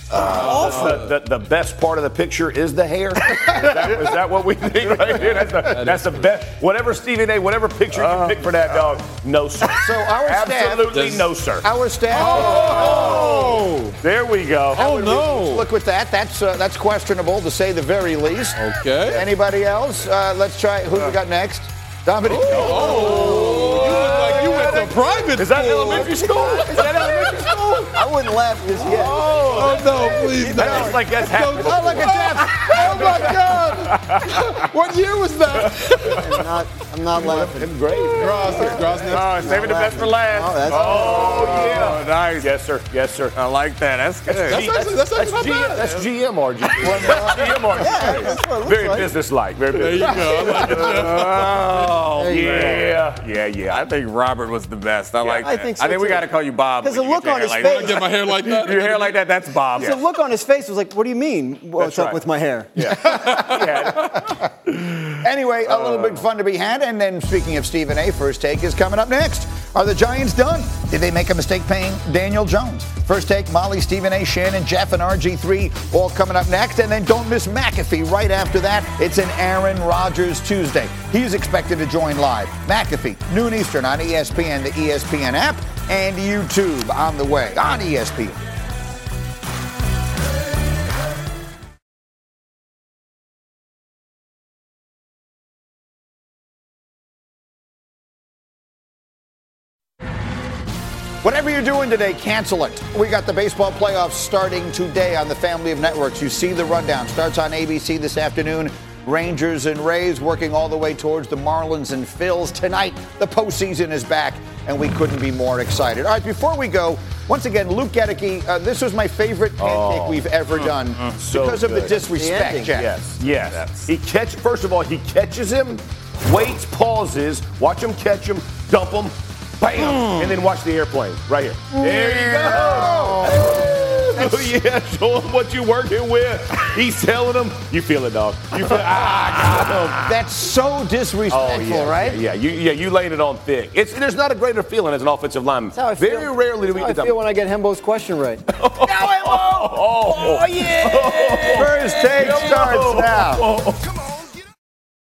Uh, the, the, the best part of the picture is the hair. Is that, is that what we think right here? That's the, that that's the best. Whatever Stephen A. Whatever picture you Uh, pick for that dog, no sir. So our absolutely staff, no sir. Our staff. Oh, there we go. Oh no! Look with that. That's uh, that's questionable to say the very least. Okay. Anybody else? Uh, let's try. Who we got next? Dominic. Oh, you look like you went to private Is that school. elementary school? Is that elementary school? I wouldn't laugh just yet. Oh, no, please That no. looks like that's happening. Oh, look at Jeff. Oh my God! What year was that? I'm not, I'm not laughing. Great. Gross, gross, Oh, saving the best for last. Oh, that's- Oh, yeah. Oh, nice. Yes, sir. Yes, sir. I like that. That's good. That's actually, that's actually not G M, bad. that's G M R G. That's G M R G. Yeah, that's what it looks Very like. business-like. Very There you business. go. I like it, Jeff. Oh, There you go. Yeah. Yeah, yeah. I think Robert was the best. I like I that. think so, I think we too. got to call you Bob. 'Cause when the you look get your on hair his like face- that. Get my hair like that. Your hair like that, that's Bob. The look on his face was like, what do you mean? What's That's up right. with my hair? Anyway, a little bit fun to be had. And then speaking of Stephen A., First Take is coming up next. Are the Giants done? Did they make a mistake paying Daniel Jones? First Take, Molly, Stephen A., Shannon, Jeff, and R G three all coming up next. And then don't miss McAfee right after that. It's an Aaron Rodgers Tuesday. He's expected to join live. McAfee, noon Eastern on E S P N, the E S P N app, and YouTube on the way on E S P N. Whatever you're doing today, cancel it. We got the baseball playoffs starting today on the family of networks. You see the rundown. Starts on A B C this afternoon. Rangers and Rays working all the way towards the Marlins and Phils. Tonight, the postseason is back, and we couldn't be more excited. All right, before we go, once again, Luke Gedeke, uh, this was my favorite pancake Oh. we've ever done So because of the good. disrespect, The ending. Jack. Yes, yes. He catch. First of all, he catches him, waits, pauses, watch him catch him, dump him, bam, and then watch the airplane right here. There you go. Oh, yeah, show him what you're working with. He's telling him, you feel it, dog. You feel ah, got him. That's so disrespectful, Oh, yeah, right? Yeah, yeah, you, yeah, you laid it on thick. It's there's not a greater feeling as an offensive lineman. That's how I Very feel. rarely do we That's get how I feel when I get Hembo's question right. Oh, First Take starts now.